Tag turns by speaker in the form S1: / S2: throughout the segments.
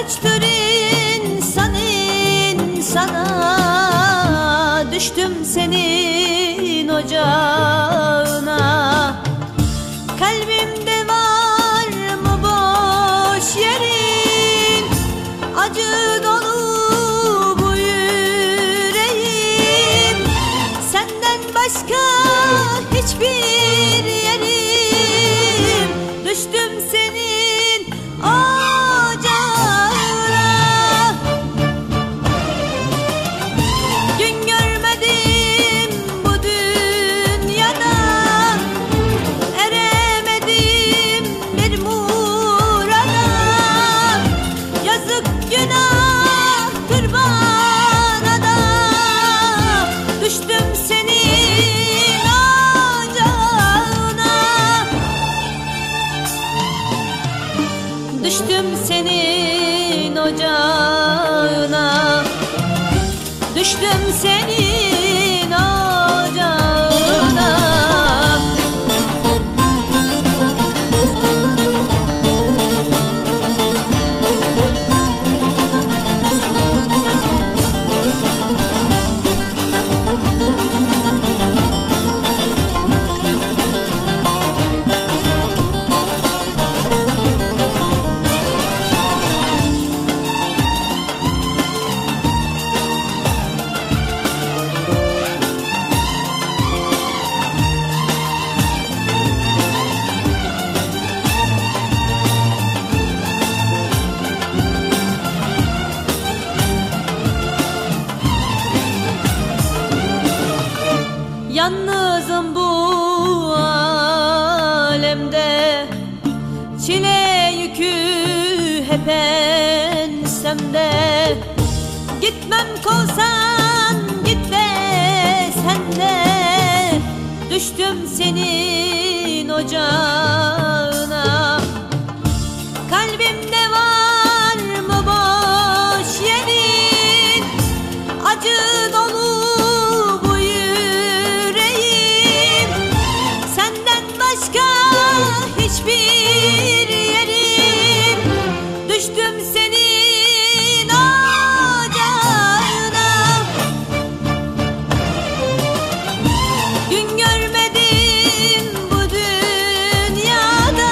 S1: kaçtır insan insana, düştüm senin ocağına. Kalbimde var mı boş yerin, acı dolu bu yüreğim. Senden başka hiçbir yerim, düştüm senin ocağına. Gün görmedim bu dünyada, eremedim bir murada. Yazık günahtır bana da, düştüm senin ocağına. Düştüm senin ocağına, düştüm senin ocağına. Yalnızım bu alemde, çile yükü hep ensemde. Gitmem kovsan gitme sen de, düştüm senin ocağına. Kalbimde var mı boş yerin, acı dolu bu yüreğim. Senden başka hiçbir yerim, düştüm senin ocağına. Gün görmedim bu dünyada,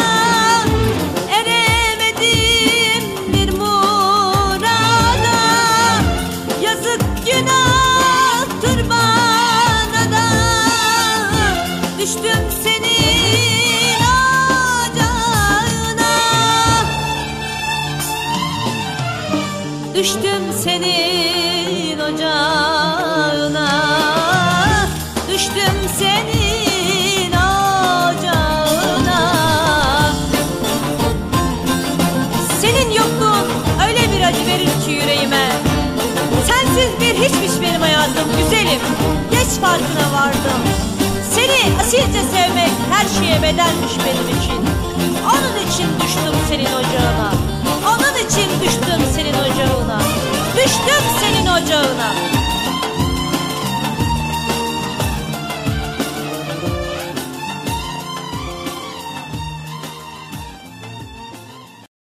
S1: eremedim bir murada. Yazık günahtır bana da, düştüm senin ocağına. Düştüm senin ocağına, düştüm senin ocağına. Senin yokluğun öyle bir acı verir ki yüreğime. Sensiz bir hiçmiş benim hayatım güzelim, geç farkına vardım. Seni asilce sevmek her şeye bedelmiş benim